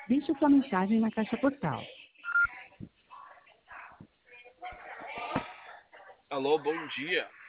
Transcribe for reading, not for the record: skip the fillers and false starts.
Deixe sua mensagem na caixa postal. Alô, bom dia.